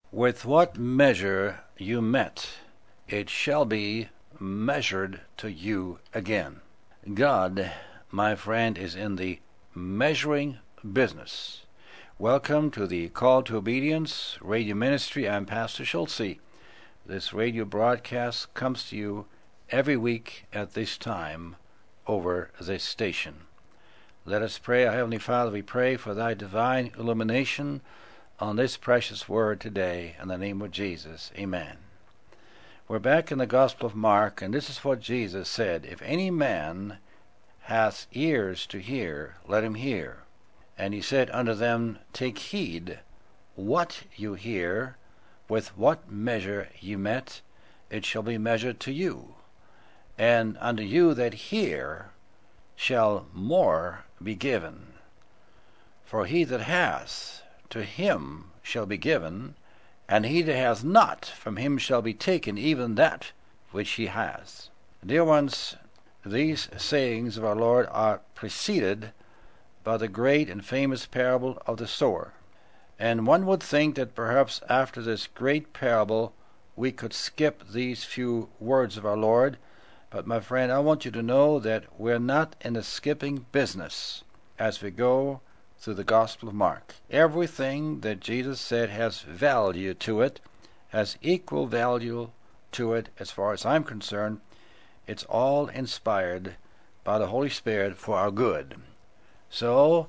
With what measure you met, it shall be measured to you again. God, my friend, is in the measuring business. Welcome to the Call to Obedience radio ministry. I'm Pastor Schulze. This radio broadcast comes to you every week at this time over this station. Let us pray. Our Heavenly Father, we pray for thy divine illumination on this precious word today, in the name of Jesus. Amen. We're back in the Gospel of Mark, and this is what Jesus said: If any man hath ears to hear, let him hear. And he said unto them, Take heed what you hear, with what measure ye met, it shall be measured to you. And unto you that hear shall more be given. For he that hath, to him shall be given, and he that hath not, from him shall be taken even that which he has. Dear ones, these sayings of our Lord are preceded by the great and famous parable of the sower. And one would think that perhaps after this great parable we could skip these few words of our Lord. But my friend, I want you to know that we're not in the skipping business as we go through the Gospel of Mark. Everything that Jesus said has value to it, has equal value to it as far as I'm concerned. It's all inspired by the Holy Spirit for our good. So,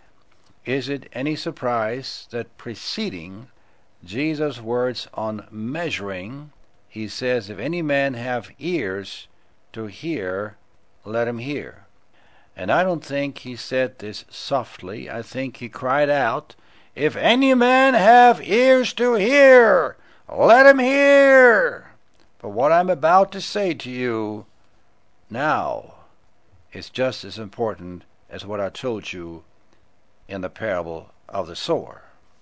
is it any surprise that preceding Jesus' words on measuring, he says, If any man have ears to hear, let him hear. And I don't think he said this softly. I think he cried out, If any man have ears to hear, let him hear. For what I'm about to say to you now is just as important as what I told you in the parable of the sower.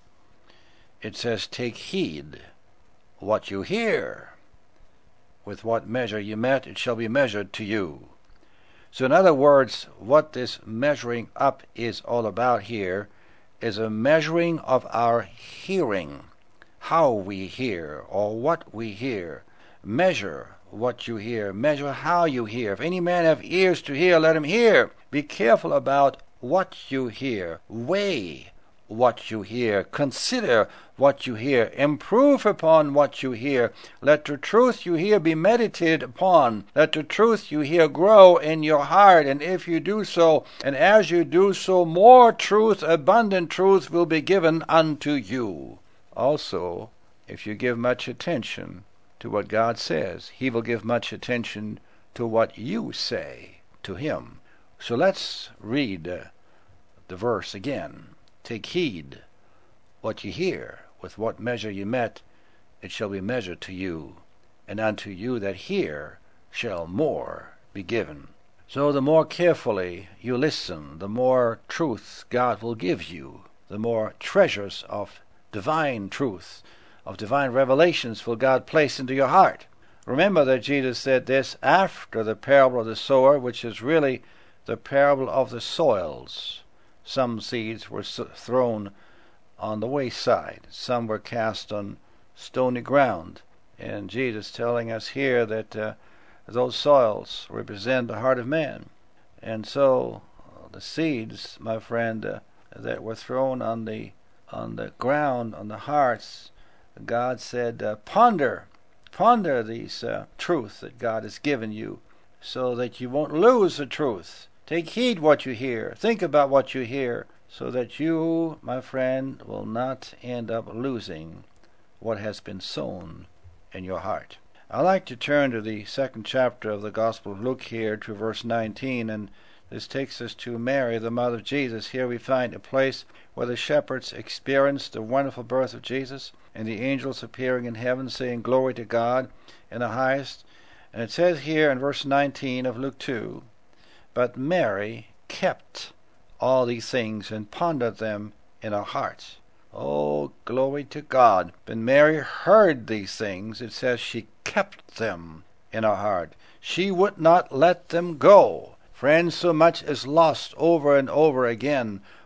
It says, Take heed what you hear. With what measure you met, it shall be measured to you. So in other words, what this measuring up is all about here is a measuring of our hearing, how we hear or what we hear. Measure what you hear, measure how you hear. If any man have ears to hear, let him hear. Be careful about what you hear. Weigh what you hear. Consider what you hear. Improve upon what you hear. Let the truth you hear be meditated upon. Let the truth you hear grow in your heart. And if you do so, and as you do so, more truth, abundant truth, will be given unto you. Also, if you give much attention to what God says, He will give much attention to what you say to Him. So let's read the verse again. Take heed what you hear. With what measure you met, it shall be measured to you. And unto you that hear shall more be given. So the more carefully you listen, the more truth God will give you. The more treasures of divine truth, of divine revelations will God place into your heart. Remember that Jesus said this after the parable of the sower, which is really the parable of the soils. Some seeds were thrown on the wayside. Some were cast on stony ground. And Jesus telling us here that those soils represent the heart of man. And so the seeds, my friend, that were thrown on the ground, on the hearts, God said, ponder these truths that God has given you, so that you won't lose the truth. Take heed what you hear. Think about what you hear, so that you, my friend, will not end up losing what has been sown in your heart. I'd like to turn to the second chapter of the Gospel of Luke here, to verse 19, and this takes us to Mary, the mother of Jesus. Here we find a place where the shepherds experienced the wonderful birth of Jesus, and the angels appearing in heaven, saying, Glory to God in the highest. And it says here in verse 19 of Luke 2, But Mary kept all these things and pondered them in her heart. Oh, glory to God. But Mary heard these things. It says she kept them in her heart. She would not let them go. Friends, so much is lost over and over again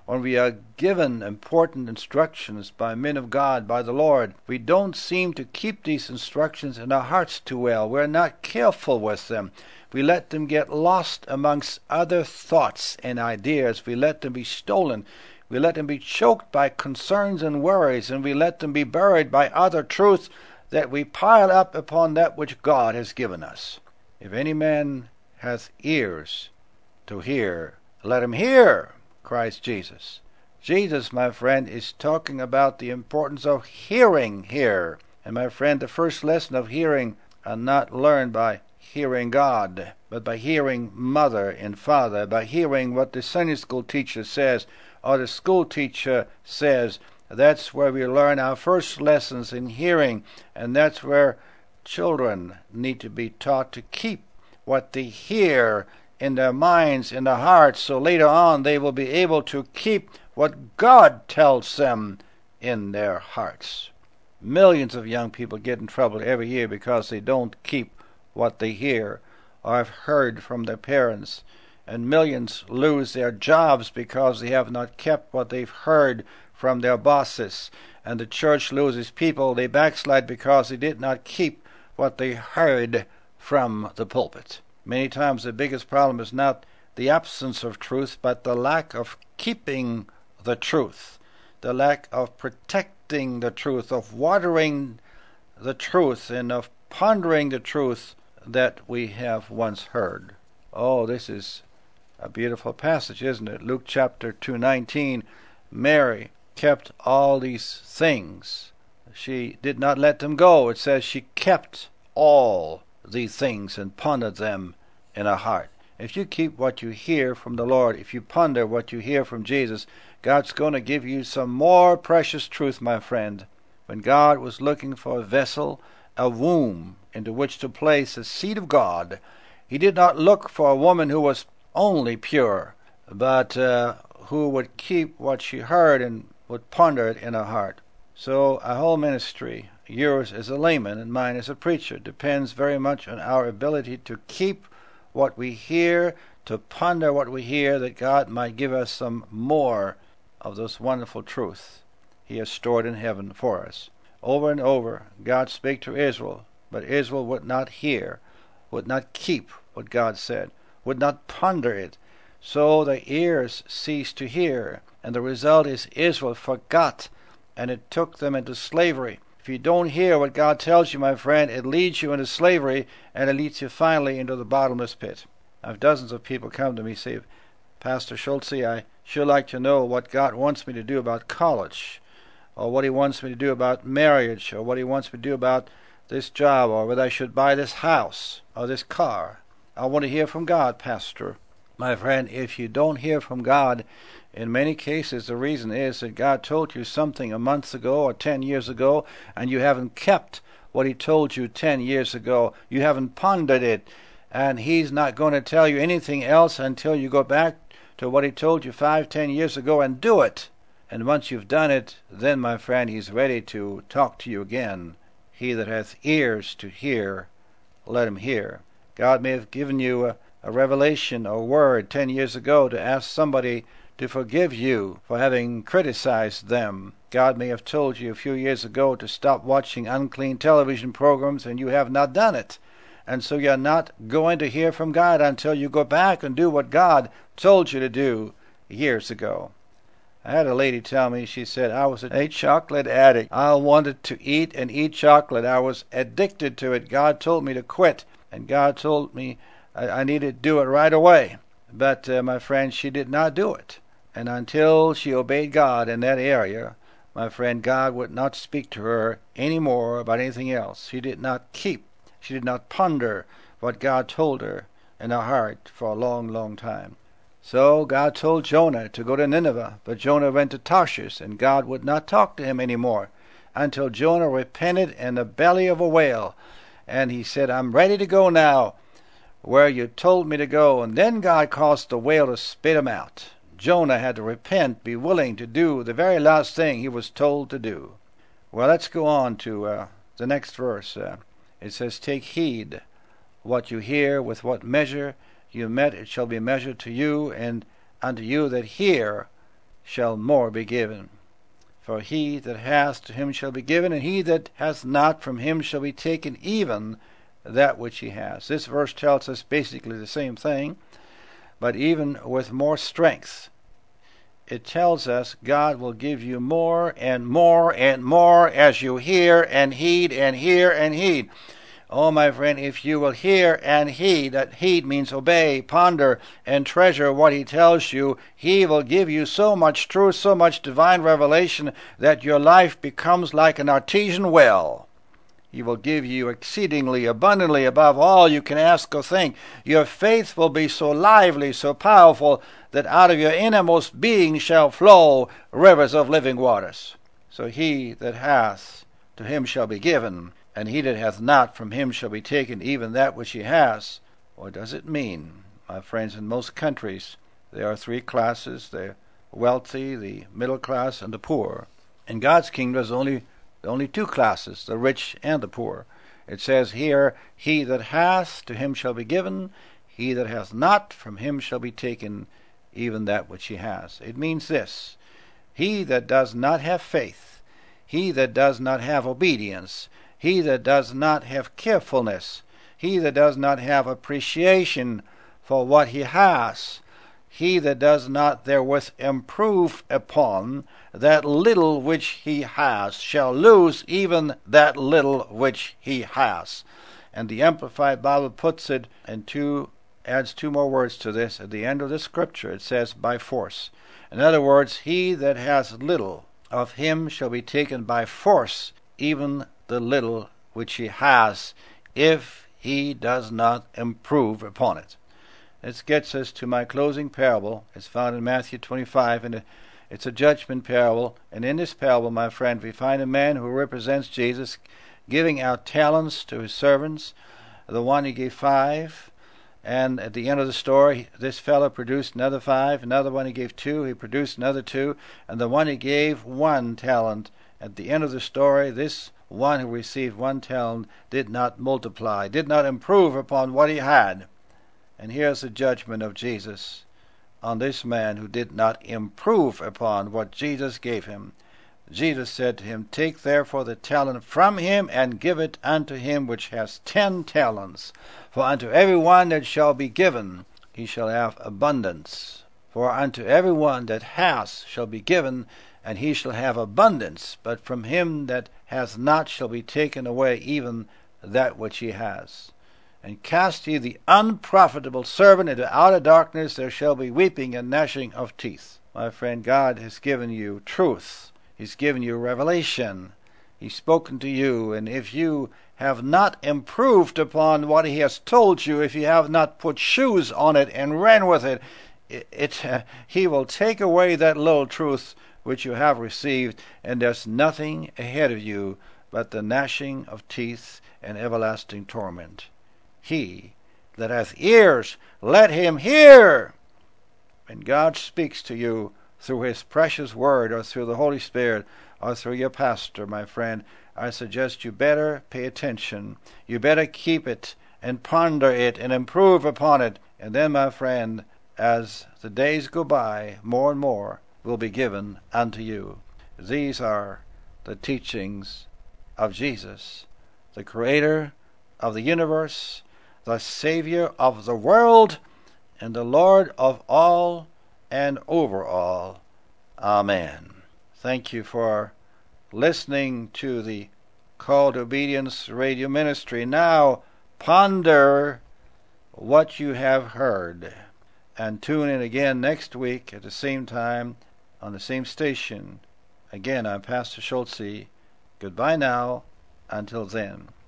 when we are given important instructions by men of God, by the Lord, we don't seem to keep these instructions in our hearts too well. We're not careful with them. We let them get lost amongst other thoughts and ideas. We let them be stolen. We let them be choked by concerns and worries, and we let them be buried by other truths that we pile up upon that which God has given us. If any man hath ears to hear, let him hear, Christ Jesus. Jesus, my friend, is talking about the importance of hearing here. And my friend, the first lesson of hearing are not learned by hearing God, but by hearing mother and father, by hearing what the Sunday school teacher says, or the school teacher says. That's where we learn our first lessons in hearing, and that's where children need to be taught to keep what they hear in their minds, in their hearts, so later on they will be able to keep what God tells them in their hearts. Millions of young people get in trouble every year because they don't keep what they hear or have heard from their parents, and millions lose their jobs because they have not kept what they've heard from their bosses, and the church loses people. They backslide because they did not keep what they heard from the pulpit. Many times the biggest problem is not the absence of truth, but the lack of keeping the truth, the lack of protecting the truth, of watering the truth, and of pondering the truth that we have once heard. Oh, this is a beautiful passage, isn't it? Luke chapter 2:19. Mary kept all these things. She did not let them go. It says she kept all these things and pondered them in her heart. If you keep what you hear from the Lord, if you ponder what you hear from Jesus, God's going to give you some more precious truth, my friend. When God was looking for a vessel, a womb into which to place the seed of God, He did not look for a woman who was only pure, but who would keep what she heard and would ponder it in her heart. So our whole ministry, yours as a layman and mine as a preacher, depends very much on our ability to keep what we hear, to ponder what we hear, that God might give us some more of this wonderful truth He has stored in heaven for us. Over and over, God spake to Israel, but Israel would not hear, would not keep what God said, would not ponder it. So their ears ceased to hear, and the result is Israel forgot, and it took them into slavery. If you don't hear what God tells you, my friend, it leads you into slavery, and it leads you finally into the bottomless pit. I have dozens of people come to me and say, Pastor Schultze, I sure like to know what God wants me to do about college, or what He wants me to do about marriage, or what He wants me to do about this job, or whether I should buy this house or this car. I want to hear from God, Pastor. My friend, if you don't hear from God, in many cases the reason is that God told you something a month ago or 10 years ago, and you haven't kept what He told you 10 years ago. You haven't pondered it, and He's not going to tell you anything else until you go back to what He told you 5-10 years ago and do it. And once you've done it, then, my friend, He's ready to talk to you again. He that hath ears to hear, let him hear. God may have given you a revelation or word 10 years ago to ask somebody to forgive you for having criticized them. God may have told you a few years ago to stop watching unclean television programs, and you have not done it. And so you're not going to hear from God until you go back and do what God told you to do years ago. I had a lady tell me, she said, I was a chocolate addict. I wanted to eat and eat chocolate. I was addicted to it. God told me to quit, and God told me I needed to do it right away. But, my friend, she did not do it. And until she obeyed God in that area, my friend, God would not speak to her any more about anything else. She did not keep, she did not ponder what God told her in her heart for a long, long time. So God told Jonah to go to Nineveh, but Jonah went to Tarshish, and God would not talk to him anymore until Jonah repented in the belly of a whale. And he said, I'm ready to go now where you told me to go. And then God caused the whale to spit him out. Jonah had to repent, be willing to do the very last thing he was told to do. Well, let's go on to the next verse. It says, take heed what you hear, with what measure you met, it shall be measured to you, and unto you that hear shall more be given. For he that hath, to him shall be given, and he that hath not, from him shall be taken even that which he has. This verse tells us basically the same thing, but even with more strength. It tells us God will give you more and more and more as you hear and heed and hear and heed. Oh, my friend, if you will hear and heed, that heed means obey, ponder, and treasure what he tells you, he will give you so much truth, so much divine revelation, that your life becomes like an artesian well. He will give you exceedingly abundantly above all you can ask or think. Your faith will be so lively, so powerful, that out of your innermost being shall flow rivers of living waters. So he that hath, to him shall be given, and he that hath not, from him shall be taken even that which he has. What does it mean? My friends, in most countries there are three classes: the wealthy, the middle class, and the poor. In God's kingdom there's only two classes, the rich and the poor. It says here, he that hath, to him shall be given, he that hath not, from him shall be taken even that which he has. It means this: he that does not have faith, he that does not have obedience, he that does not have carefulness, he that does not have appreciation for what he has, he that does not therewith improve upon that little which he has, shall lose even that little which he has. And the Amplified Bible puts it in adds two more words to this. At the end of the scripture it says, by force. In other words, he that has little, of him shall be taken by force even the little which he has, if he does not improve upon it. This gets us to my closing parable. It's found in Matthew 25, and it's a judgment parable. And in this parable, my friend, we find a man who represents Jesus giving out talents to his servants. The one he gave 5, and at the end of the story, this fellow produced another 5. Another one he gave 2, he produced another 2. And the one he gave 1 talent, at the end of the story, this one who received 1 talent did not multiply, did not improve upon what he had. And here's the judgment of Jesus on this man who did not improve upon what Jesus gave him. Jesus said to him, take therefore the talent from him, and give it unto him which has 10 talents. For unto every one that shall be given, he shall have abundance. For unto every one that hath shall be given, and he shall have abundance. But from him that hath not shall be taken away even that which he has. And cast ye the unprofitable servant into outer darkness, there shall be weeping and gnashing of teeth. My friend, God has given you truth. He's given you revelation. He's spoken to you, and if you have not improved upon what he has told you, if you have not put shoes on it and ran with it, he will take away that little truth which you have received, and there's nothing ahead of you but the gnashing of teeth and everlasting torment. He that hath ears, let him hear. When God speaks to you through his precious word, or through the Holy Spirit, or through your pastor, my friend, I suggest you better pay attention. You better keep it and ponder it and improve upon it. And then, my friend, as the days go by, more and more will be given unto you. These are the teachings of Jesus, the Creator of the universe, the Savior of the world, and the Lord of all and over all. Amen. Thank you for listening to the Call to Obedience radio ministry. Now ponder what you have heard, and tune in again next week at the same time on the same station. Again, I'm Pastor Schultze. Goodbye now. Until then.